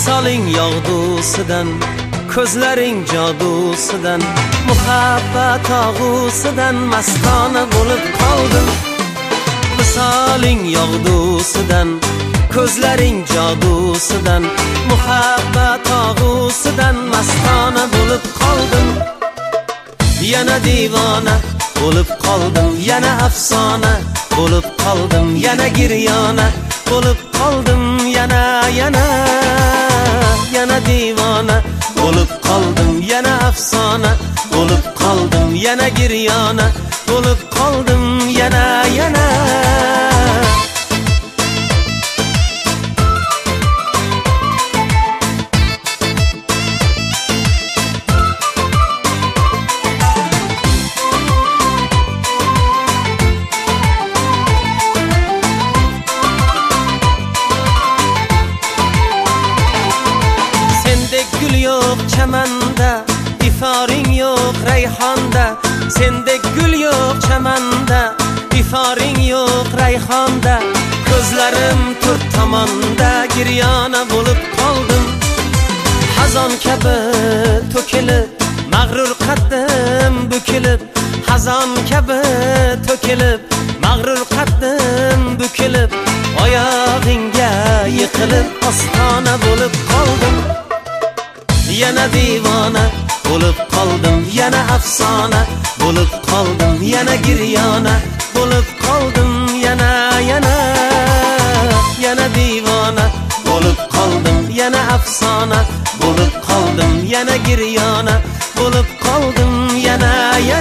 Visoling yog'dusidan, ko'zlaring jodusidan, muhabbat og'usidan mastona bo'lib qoldim. Visoling yog'dusidan, ko'zlaring jodusidan, muhabbat og'usidan mastona bo'lib qoldim. Yana divona bo'lib qoldim, yana afsona bo'lib qoldim, yana giryona bo'lib qoldim, yana divona bo'lib qoldim, yana afsona bo'lib qoldim, yana giryona bo'lib qoldim, yana gül yok çamanda, ifaring yok rayhonda. Sendek gül yok çamanda, ifaring yok rayhonda. Ko'zlarim to'rt tomonda giryona bo'lib qoldim. Hazon kabi to'kilib, mag'rur qaddim bukilib. Hazon kabi to'kilib, mag'rur qaddim bukilib. Oyog'ingga yiqilib ostona bo'lib qoldim. Yana divona bo'lib qoldim, yana afsona bo'lib qoldim, yana giryona bo'lib qoldim, yana divona bo'lib qoldim, yana afsona bo'lib qoldim, yana giryona bo'lib qoldim, yana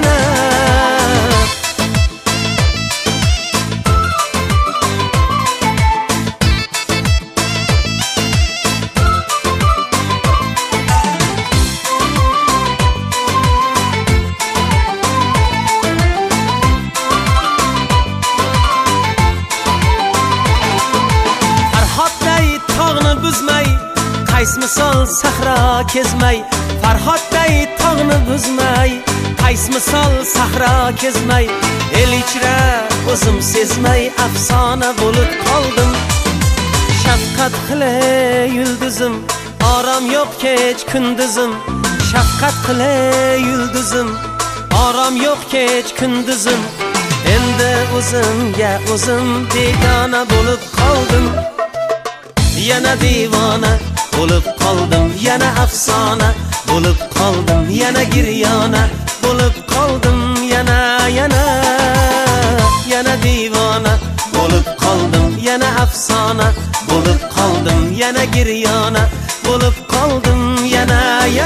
buzmay, qays misol sahro kezmay. Farhodday tog'ni buzmay, qays misol sahro kezmay. El ichra o'zim sezmay afsona bo'lib qoldim. Shafqat qilay yulduzim, orom yo'q kech kunduzim. Shafqat qilay yulduzim, orom yo'q kech kunduzim. Endi o'zimga o'zim begona bo'lib qoldim. Yana divona bo'lib qoldim, yana afsona bo'lib qoldim, yana giryona bo'lib qoldim, yana divona bo'lib qoldim, yana afsona bo'lib qoldim, yana giryona bo'lib qoldim, yana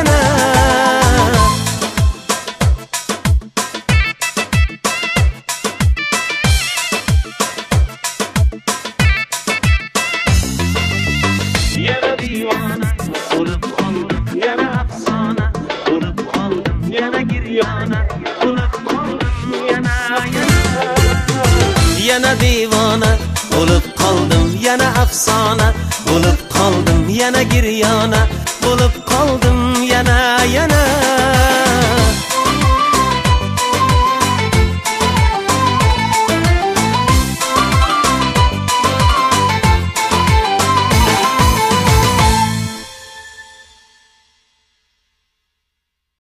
divona bo'lib qoldim, yana afsona bo'lib qoldim, yana giryona bo'lib qoldim, yana divona bo'lib qoldim, yana afsona bo'lib qoldim, yana giryona bo'lib qoldim, yana